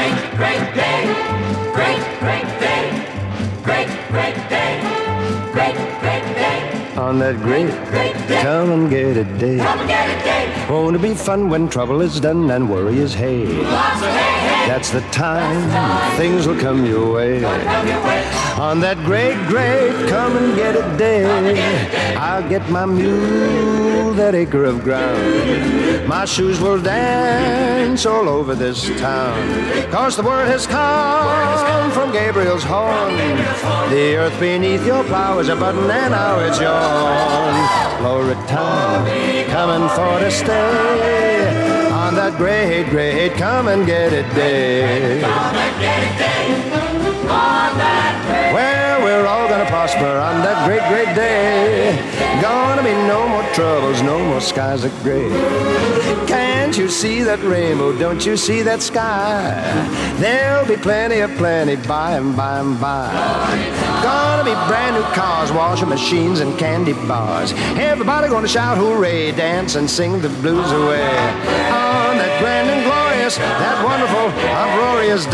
great day. Great, great day. Great, great day. Great, great day. On that great, come and get a day. Come and get a day. Won't it be fun when trouble is done and worry is hay? Lots of hay, hay. That's the time things will come your way. Come your way. On that great, come and get a day. I'll get my mule that acre of ground. My shoes will dance all over this town. 'Cause the word has come from Gabriel's horn. The earth beneath your plow is a button and now it's yawn. Glory time, coming for to stay. On that great, come and get a day. Come and get a day. On that great. Well, we're all gonna prosper on that great day. Gonna be no more troubles, no more skies of gray. Can't you see that rainbow? Don't you see that sky? There'll be plenty by and by and by. Gonna be brand new cars, washing machines and candy bars. Everybody gonna shout hooray, dance and sing the blues away. On that grand and glorious, that wonderful, uproarious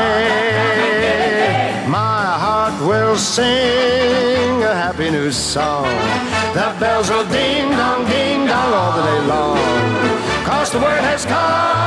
day. My heart will sing a happy new song. The bells will ding dong all the day long. 'Cause the word has come